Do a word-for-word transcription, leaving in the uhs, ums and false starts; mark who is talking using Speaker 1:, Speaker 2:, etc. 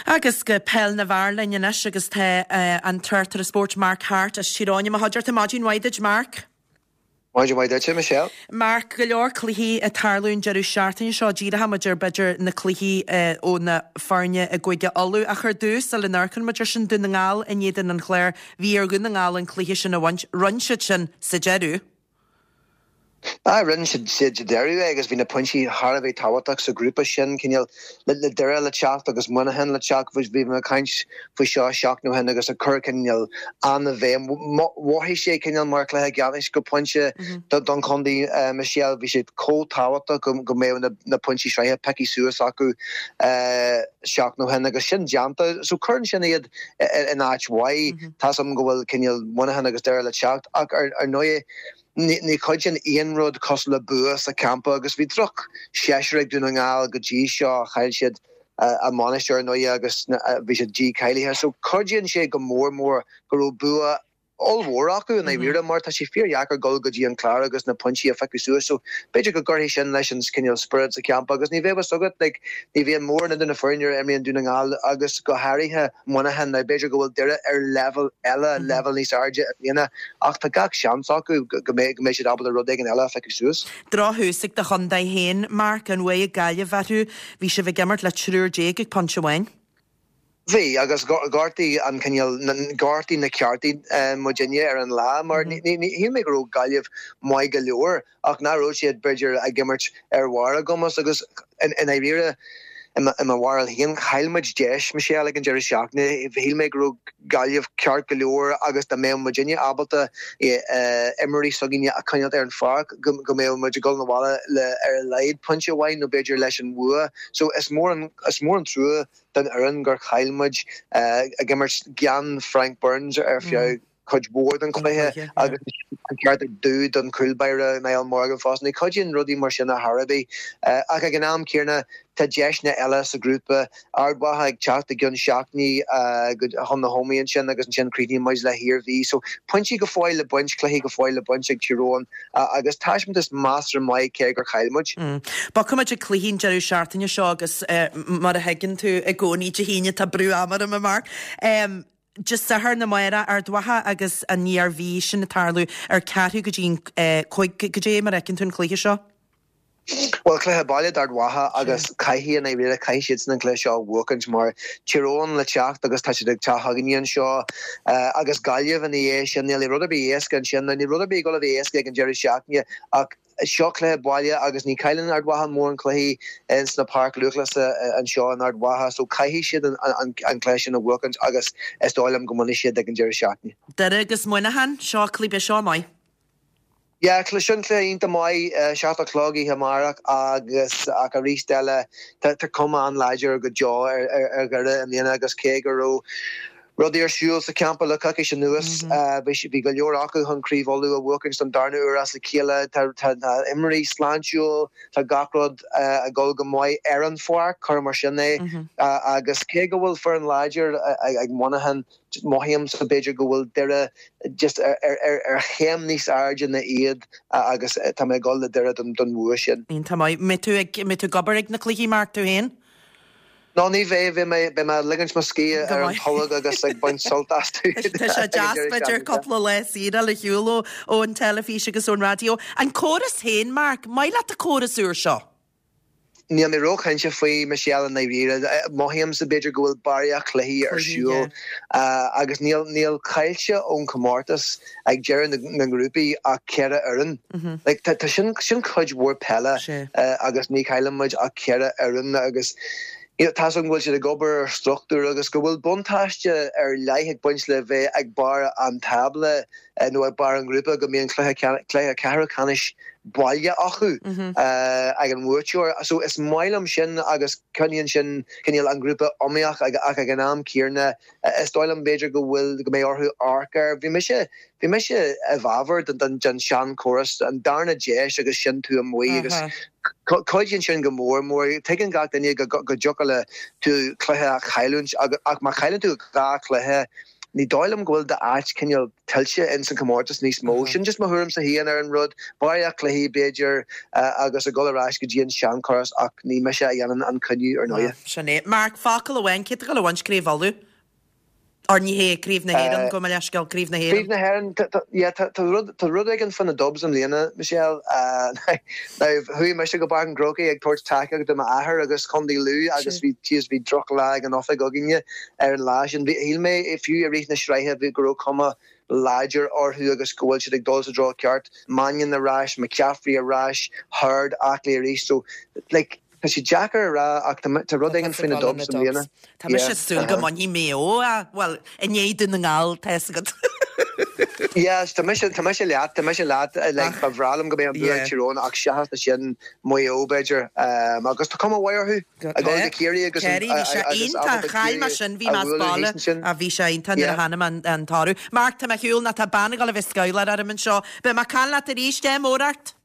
Speaker 1: Agus go pell na bharlainn inis agus the an tuirtar a sport Mark Hart as tíráine a hadidir a Magin Waidage Mark.
Speaker 2: Máidir Waidage, Michelle.
Speaker 1: Mark go leor cluichí a tarlún Jeru Seartain seo díra hamadir beidir na cluichí ó na farne a goide alú a chur dús a le narcan maidir sin duna ngáil in iad an chléir bhí ar gun na ngáil an cluichí sin a runse sin sa Jeru.
Speaker 2: Ah, run should say Jaderi agus bhí na punchy Harvey Tawatak sa grúpa sin cinil le dera le chat agus Monahan le chat which bhí na kaint fu seo seach no hen agus a cur cinil an the vein wahí sé cinil Mark le gavish go punche don condi Michelle bhí sé có Tawatak go go mé na na punchy shreia Pecky Suasaku uh seach no hen agus sin janta so current sin iad in ach why tasam go bhfuil cinil Monahan agus dera le chat ag ar ar noie Ní ní coidjin Ian Rod cosla buas a campa agus bhí troch seisrig dún an gáil go G seo chail siad a monister no agus bhí sé G Kylie so coidjin sé go mór mór go bua all war acu and they weird mar tá sé fear yakar gol go G an Clara agus na punchy a fecu su so beidir go gorhi sin leis cinil spirits a campa agus ní bheith sogat like ní bhí mór na duna furnier Emily dún an gáil agus go Harrythe Monahan na beidir go bhfuil deire ar level ella level ní sarge íana ach tá gach seans acu go mé go mé sé abal a rodig an ella fecu suas
Speaker 1: Drá húsig de chundai hen Mark an way gaile varú bhí sé bheith gimmert le trúr déig ag punchhain
Speaker 2: Vi agus garti an canal garti na ceartí Virginia ar an lá mar ní hí mé ro galibh mai galeor ach na ro siad bridger a gimmert ar war gomas agus in in ire im a war hín chailmid deis Michelle an Jerry Shackne hí mé ro galibh ceart galeor agus da mé Virginia abalta Emery sogin a canal ar an fark go mé mu go na wala le ar leid punch away no bidger leis an wua so is more an is more an true than Aaron gur chailmid uh, a gimmert Gian Frank Burns ar fiú coach board an cléthe agus an ceart dúd an coolbeire Niall Morgan fásna coidjin rudí mar sin na Harvey uh, ag ag an am céarna tá deisna eile sa grúpa ardbatha ag chat a gun seachní uh, go hon na homíon sin agus an sin críní mais le hir bhí so puintí go fáil le bunch chluí go fáil le bunch ag tíróin uh, agus táism is master mai cé gur chailmuid.
Speaker 1: Ba cumid a clíhín Jeru Seartain seo agus mar a hegann tú ag gcóí de híine tá brú amar am mar. Um, Just sa haar na maira ar dwaha agus a níar bhí sin na tarlú ar cearú go dín chuig go dé mar ecinn tún clíe seo?
Speaker 2: Well, cléthe bailad ar dwaha agus caihí an éile caiisiid na clé seo bhuacant mar tíróin le teacht agus tá si ag tehaganíon seo agus gaiamh an é sin níl rud a bhí éasca an sin ní rud a bhí go a bhí éasca an Jerry Shackne ach seo clé baile agus ní caiilen ar dwaha mór an cléí in sna park luchlas an seo an ar dwaha so caihí siad an clé sin a bhuacant agus is dóilm go muna siad ag an Jerry Shackne.
Speaker 1: Dar agus Monahan seo clíbe seo mai?
Speaker 2: Ja, clysin clé inta mai seata clogi hamarach agus ag a ristelle te come an lager go jaw ar gare and agus kegaro Roddy ar siúil sa campa le caci sin nuas bhí go leor acu chun críomhú a bhuacinn san darna uair as le chéile tá Emery sláintiúil tá gachrod a ggóil go maiid ar an foiar chur mar sinné agus cé go bhfuil fear an láidir ag Monahan Mohiam sa beidir go bhfuil deire just ar chéim níos airde na iad agus tá mé gáil le deire don bhua sin.
Speaker 1: Ín tá mé tú gobar ag na clíí Mark tú héin?
Speaker 2: No ní bheith bhí mé be me ligans moscí ar an tholag agus ag baint soltastú.
Speaker 1: Tá sé jazzbeidir coppla leis íra le hiúló ó an telefís agus ón radio. An córas héin, Mark, mai le a córas úr seo?
Speaker 2: Ní mé roch hen se faoi Michelle an naíre Mohiam sa beidir gohfuil bariach chluí ar siúil agus níl níl cailse ón comórtas ag dearan na grúpi a ceire aran. Like tá sin sin chuid mór pelle agus ní caiilemuid a ceire aran agus Tá an bhfuil si a gobar struchtú agus go bhfuil buntáiste ar leithe buint le bheith ag bar an table nó ag bar an grúpa go míon cléthe ceithre canis bailile acu ag an mhuirteoir. So is mailam sin agus cuníonn sin cinneal an grúpa omíach ag ag an am cíarna is dóilm beidir go bhfuil go mé orthú arcar. Bhí me se bhí me se a bhahar den den sean choras an darna déis agus sin tú am mhaí agus coidjin sin go mór mór tegan ga daine go go jola tú cléthe a chailún ach má chailen tú gá cléthe ní dáilm gohfuil de áit cinneal tilse in san commórtas níos mó sin just ma thuúm sa hían ar an rud baach le hí beidir agus a goráis go dtíon sean choras ach ní me sé dhéanaan an cuniú ar nóia.
Speaker 1: Sinné Mark facail ahhain cé go bhain scríomhvalú ar ní hé críomh na héan go me leisceil críomh na héan.
Speaker 2: Críomh na héan tá rud ag an fan na dobs an líana Michelle thuí me se go bar an grogaí ag tuairt take go do ahar agus chundí lú agus bhí tíos bhí droch le an offa goginne ar an láis an bhí hílmé i fiú a rith na sreithe bhí go comma Lager orthu agus gohfuil si ag dul a draw ceart Mannion na ráis, McCaffrey a ráis, Hurd achlí a rís so like Tá si Jackar rá ach tá rud an fin dobs an líana.
Speaker 1: Tá me sé súil go maní mé ó well inéidir na ngáil te go.
Speaker 2: Yes, tá me tá me sé leat tá me sé leat le bhrálam go mé an buúin tirón ach seaas na sin muo óbeidir agus tá cum bhhairthú a go na céirí agus
Speaker 1: ínta chail mar sin bhí más bála a bhí sé inta ar hanam an tarú. Mark tá me hiúil na tá banna go le bheith scoile ar an seo be mar canla a ríiste mórart?